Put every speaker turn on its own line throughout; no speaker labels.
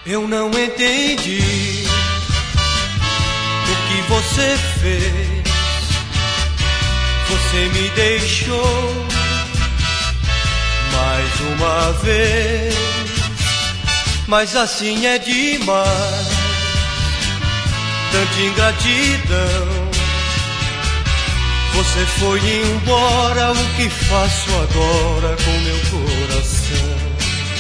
Eu não entendi o que você fez. Você me deixou mais uma vez, mas assim é demais, tanta ingratidão. Você foi embora, o que faço agora com meu coração?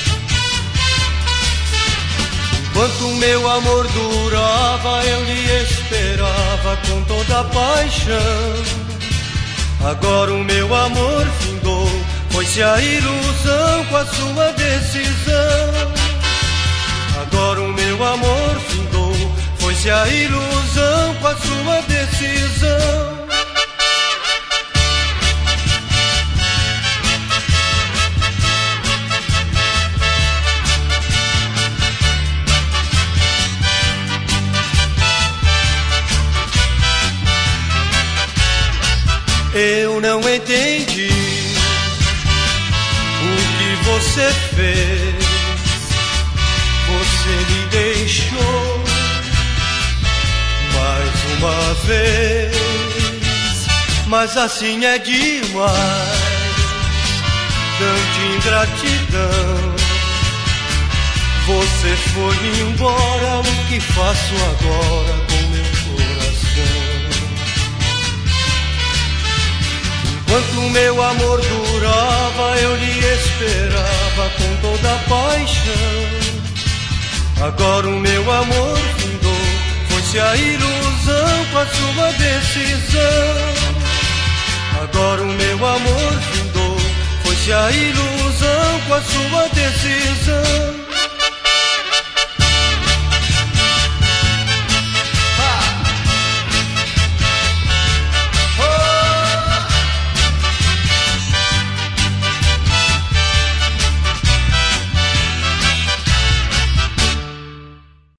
Enquanto meu amor durava, eu lhe esperava com toda a paixão. Agora o meu amor findou, foi-se a ilusão com a sua decisão. Agora o meu amor findou, foi-se a ilusão com a sua decisão. Eu não entendi o que você fez. Você me deixou mais uma vez, mas assim é demais, tanta ingratidão. Você foi embora, o que faço agora com meu coração? Enquanto meu amor durava, eu lhe esperava com toda a paixão. Agora o meu amor findou, foi-se a ilusão com a sua decisão. Agora o meu amor findou, foi-se a ilusão